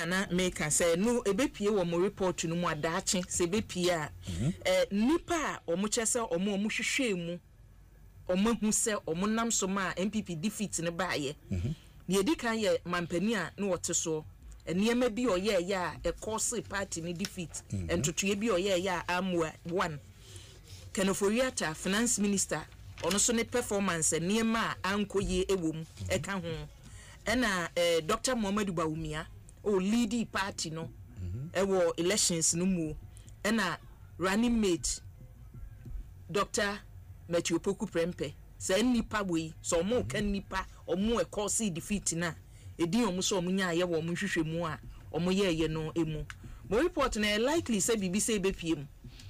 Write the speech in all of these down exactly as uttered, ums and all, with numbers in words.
na make say no ebepie wo mo report no mu adaache se ebepie a eh nipa a omo chese omo omo hwehwe mu omo hu se omo nam so ma M P P defeat ne baaye ne edika ye mampani a no wote so eniema bi oye ya e cause party ne defeat entotoye bi oye ya amwa one Kenoforiata finance minister ono so ne performance eniema ankoye ewom e ka ho ena eh, Doctor Muhammadu Bawumia o lead party no mm-hmm. ewo elections no mu ena running mate Doctor Matthew Poku Prempe say nipa boy so mo kan nipa omo e cause defeat na edi omo so omo nya ye wo omo hwehwe mu a omo ye ye no emu mo report na likely say bibi say be piem.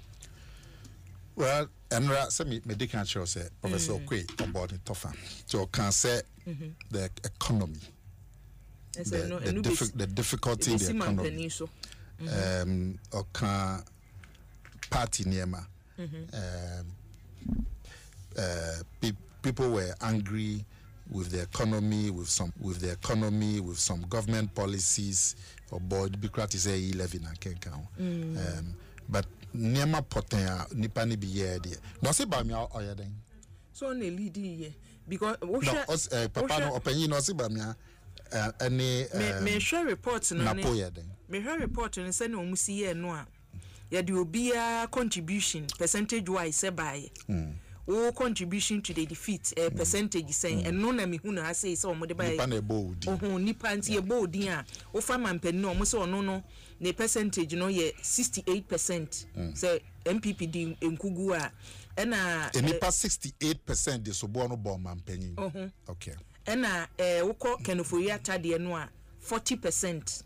Well, Enra, say me me can show say Professor mm. Okwe about the tougher. So can say mm-hmm. the economy, yes, the, no, the, diffi- the difficulty in the economy. So. Mm-hmm. Um, or can party Niema. Mm-hmm. Um, uh, pe- people were angry with the economy, with some with the economy, with some government policies for board bureaucracy say eleven and can count. Um, but Niema poten nipa ni biye de. No se ba mi oya den. So na lead here because no us uh, papa no opanyi no se ba mi any me me share report no na poya den. Me share report no say na omusi ye no a ya de obia contribution percentage wise say by. Mm. O contribution to the defeat a uh, mm. percentage saying mm. and no na me hu na say say omo de buy nipa na bold oh nipa nti e bold a o fa mampani no omo say ono no ne percentage no ye sixty-eight percent mm. say M P P di enkugu a na e nipa sixty-eight percent de so bo no bo mampani uh-huh. Okay na eh woko Kenoforiata de no a forty percent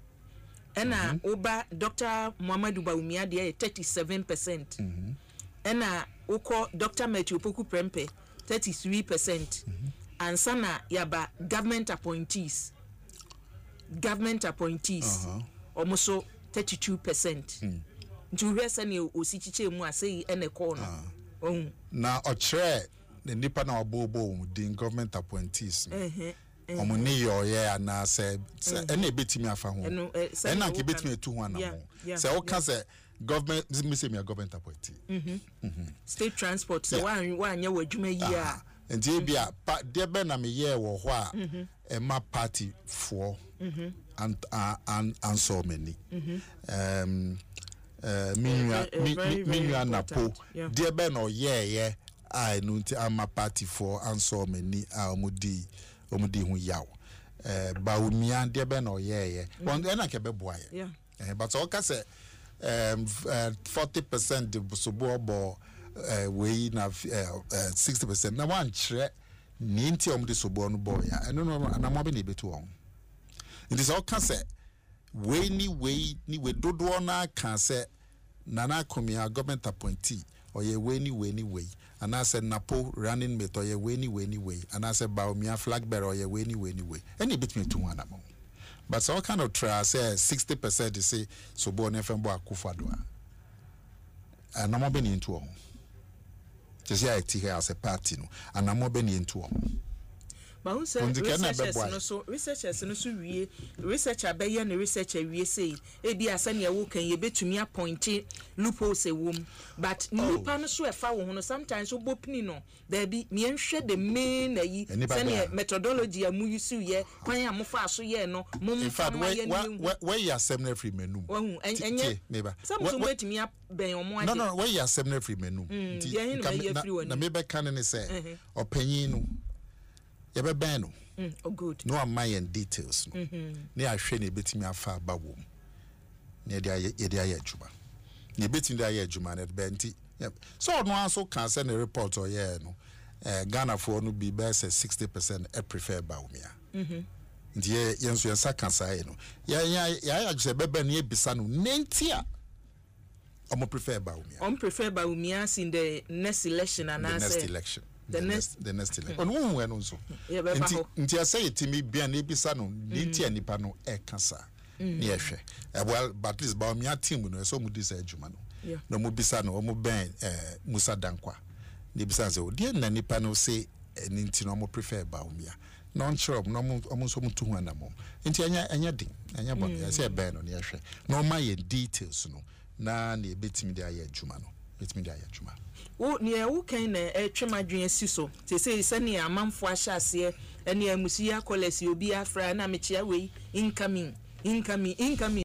na mm-hmm. oba Doctor Muhammadu Bawumia de thirty-seven percent mhm ena uko Doctor Matthew Poku Prempe thirty-three percent mm-hmm. and sana yaba government appointees government appointees uh-huh. almost thirty-two percent mm. njuwe sani osichiche mu asei ene ko no ohun na ochre the nipa na obobo the government appointees eh omo ni yo ye ana se ene betimi afa ho ena ke betimi etu ho ana ho se o ka se government me say me government appointee mhm mhm state transport so wan wan nya wadwuma yi a enti e bia de be na me ye wo ho a e ma party for mhm and and and so many mhm um uh minua minua napo de be na ye ye I no nti ama party for and so many a omudi omudi hu yaw eh Bawumia de be na ye ye won na ke be boa ye eh but o ka say um uh, forty percent the sobo bo uh, we na uh, sixty percent na wan chere ninti om de sobo no boy ya eno no na mo be na betu on it is all can say we ni we ni we dodo na can say nana komia government appointee or ye we ni we ni we and I said napo running mate or ye we ni we ni we and I said Bawumia flag bearer or ye we ni we ni we any bit me to one among. But so kind of try say sixty percent say so born F M bo akufado a na mo be ni ntu o just say I here as a party no and na mo be ni ntu o but who say researchers no so researchers no so wie researcher be ye no researcher wie say e bi asa ne wo kan ye betumi appoint loopholes e wom but nipa no so e fa wo no sometimes wo bopini no there be me nhwe the main ayi say methodology amu yusu ye kwan amofa so ye no mum in fact where where you assembly free menu oh enye neighbor some so betumi ben omo ade no no where you assembly free menu na me be kan ne say opanyin no ye be ben no mm oh good no am my details no ne ahwe ne betimi afa abawom ne de ye de aye adwuma ne betimi de aye adwuma ne be nti so no also can send a report or yeah no eh Ghana for no be be say sixty percent e prefer Bawumia mhm nti ye yenso yensa kan say no ya ya ya agse bebe ne ebisa no nentia omo prefer Bawumia om prefer Bawumia in the next election and the next election the, the next the next election on won so nti nti asay timi bia na ebisa no nentia nipa no e kasa ne ehwe well but this Bawumia team no so mu disa adwuma no no mu bisa no omo ben eh Musa Dankwa ne bisa say odi na nipa no say ninti no mo prefer Bawumia non sure no omo so mutu hu anamo nti anya anya din anya bon ya say ben no na yehwe no ma ye details no na na ebetimi dia ye adwuma no betimi dia ye adwuma wo ne e wo kan na e twamadwen asi so te say se ne amanfo ahyase ene amusi ya kolesi obi afra na mechia wei incoming incoming incoming